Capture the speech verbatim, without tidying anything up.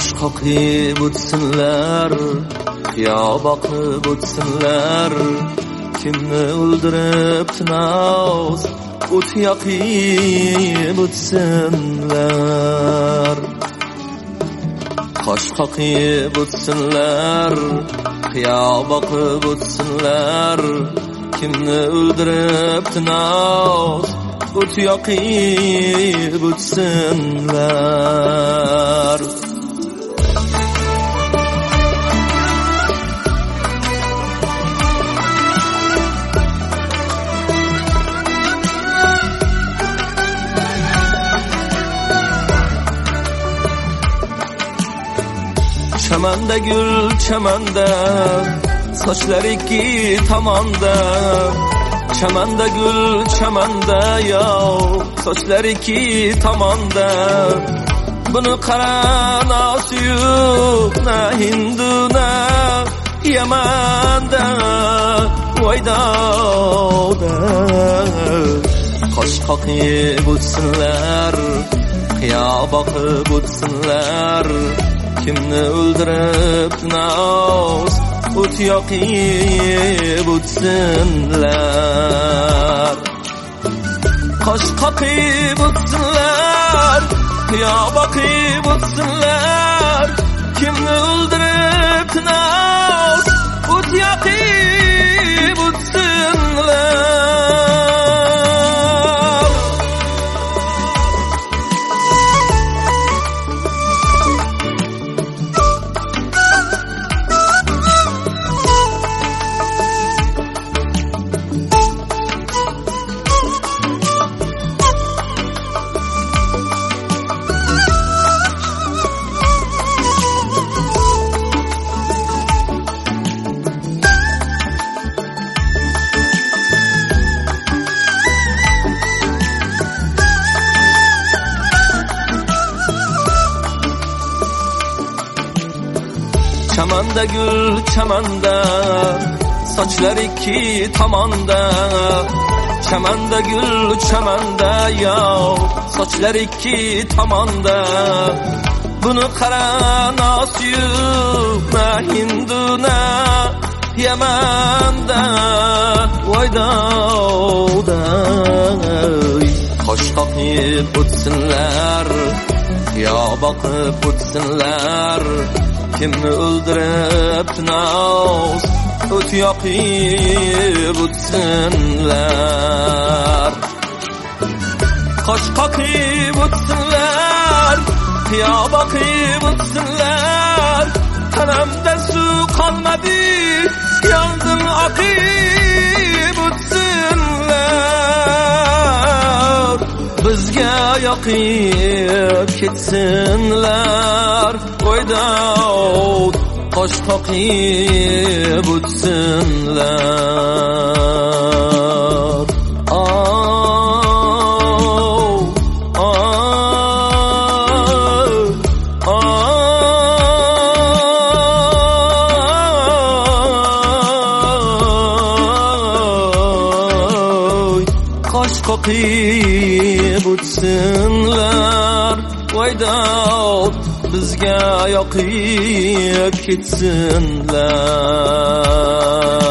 qosh qoqib o'tsinlar, qiyo boqib o'tsinlar, kimni o'ldiribdi noz, o't yoqib o'tsinlar. Qosh qoqib o'tsinlar, qiyo boqib o'tsinlar, kimni o'ldiribdi noz, o't yoqib o'tsinlar. Chamanda gul chamanda, sochlar ikki tomonda. Chamanda gul chamanda, yo sochlar ikki tomonda. Buni qara nosi yo'q, na hindu na Yamanda, voydovda. Qosh qoqib o'tsinlar, qiyo boqib o'tsinlar, kimni o'ldiribdi noz, o't yoqib o'tsinlar. Qosh qoqib o'tsinlar, qiyo boqib o'tsinlar, kimni o'ldiribdi noz, o't yoqib o'tsinlar. Chamanda gul chamanda, sochlar ikki tomonda. Chamanda gul chamanda, yo sochlar ikki tomonda. Buni qara nosi yo'q, na hindu na Yamanda, voydovda. Qosh qoqib o'tsinlar, qiyo boqib o'tsinlar, kimni o'ldiribdi noz, o't yoqib o'tsinlar. Qosh qoqib o'tsinlar, qiyo boqib o'tsinlar, tanamda suv qolmadi, yondim oqib o'tsinlar. Bizga yoqib ketsinlar, voydov, qosh qoqib o'tsinlar. Qosh qoqib o'tsinlar, voydov, bizga yoqib ketsinlar.